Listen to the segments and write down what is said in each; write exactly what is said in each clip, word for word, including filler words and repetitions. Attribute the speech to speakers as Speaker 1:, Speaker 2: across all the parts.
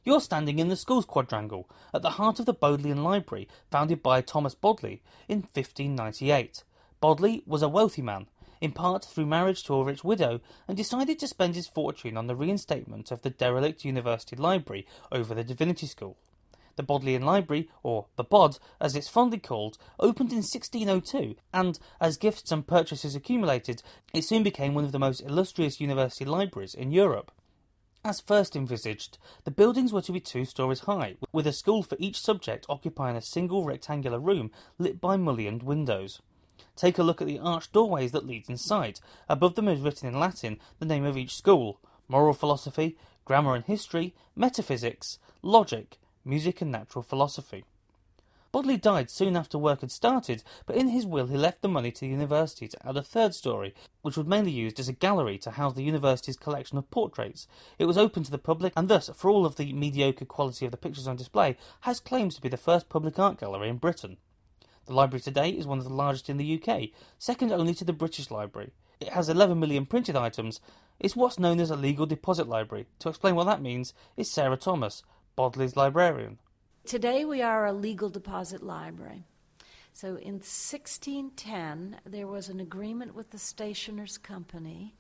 Speaker 1: You're standing in the school's quadrangle, at the heart of the Bodleian Library, founded by Thomas Bodley in fifteen ninety-eight. Bodley was a wealthy man, in part through marriage to a rich widow, and decided to spend his fortune on the reinstatement of the derelict university library over the Divinity School. The Bodleian Library, or the Bod, as it's fondly called, opened in sixteen oh two, and, as gifts and purchases accumulated, it soon became one of the most illustrious university libraries in Europe. As first envisaged, the buildings were to be two stories high, with a school for each subject occupying a single rectangular room lit by mullioned windows. Take a look at the arched doorways that lead inside. Above them is written in Latin the name of each school: moral philosophy, grammar and history, metaphysics, logic, music and natural philosophy. Bodley died soon after work had started, but in his will he left the money to the university to add a third storey, which was mainly used as a gallery to house the university's collection of portraits. It was open to the public, and thus, for all of the mediocre quality of the pictures on display, has claims to be the first public art gallery in Britain. The library today is one of the largest in the U K, second only to the British Library. It has eleven million printed items. It's what's known as a legal deposit library. To explain what that means is Sarah Thomas, Bodley's librarian.
Speaker 2: Today we are a legal deposit library. So in sixteen ten, there was an agreement with the Stationers' Company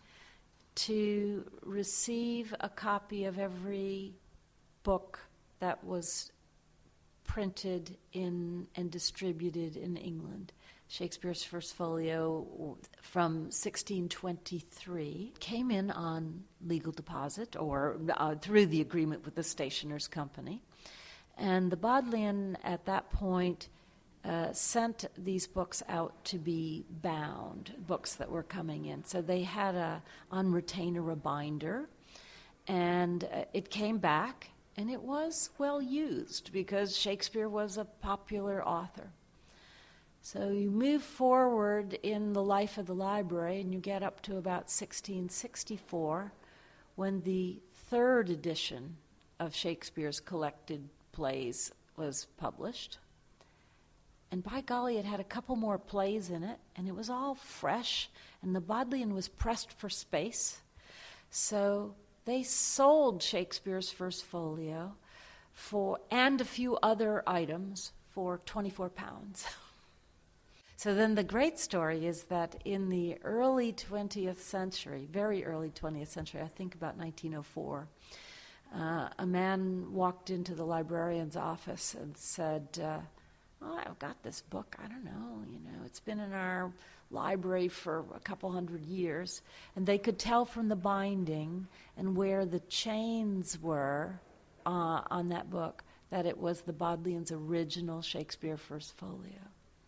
Speaker 2: to receive a copy of every book that was printed in and distributed in England. Shakespeare's First Folio from sixteen twenty-three came in on legal deposit or uh, through the agreement with the Stationers' Company. And the Bodleian, at that point, uh, sent these books out to be bound, books that were coming in. So they had a, on retainer a binder, and uh, it came back, and it was well used because Shakespeare was a popular author. So you move forward in the life of the library, and you get up to about sixteen sixty-four, when the third edition of Shakespeare's collected plays was published. And by golly, it had a couple more plays in it, and it was all fresh, and the Bodleian was pressed for space. So they sold Shakespeare's First Folio for, and a few other items for twenty-four pounds. So then the great story is that in the early twentieth century, very early twentieth century, I think about nineteen oh four, Uh, a man walked into the librarian's office and said, uh, oh, I've got this book, I don't know, you know, it's been in our library for a couple hundred years. And they could tell from the binding and where the chains were uh, on that book that it was the Bodleian's original Shakespeare First Folio.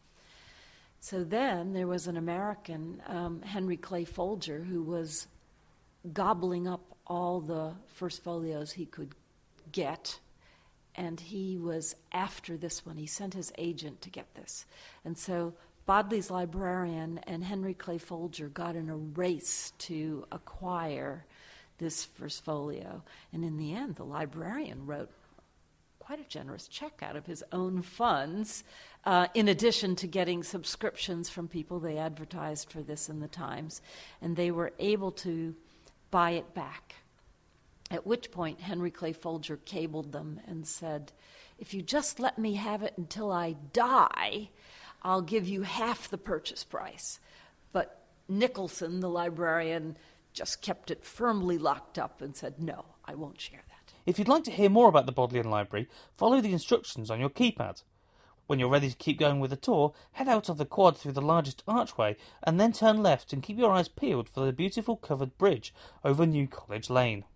Speaker 2: So then there was an American, um, Henry Clay Folger, who was gobbling up all the First Folios he could get, and he was after this one. He sent his agent to get this. And so Bodley's librarian and Henry Clay Folger got in a race to acquire this First Folio. And in the end, the librarian wrote quite a generous check out of his own funds, uh, in addition to getting subscriptions from people. They advertised for this in the Times, and they were able to buy it back. At which point Henry Clay Folger cabled them and said, if you just let me have it until I die, I'll give you half the purchase price. But Nicholson, the librarian, just kept it firmly locked up and said, no, I won't share that.
Speaker 1: If you'd like to hear more about the Bodleian Library, follow the instructions on your keypad. When you're ready to keep going with the tour, head out of the quad through the largest archway and then turn left and keep your eyes peeled for the beautiful covered bridge over New College Lane.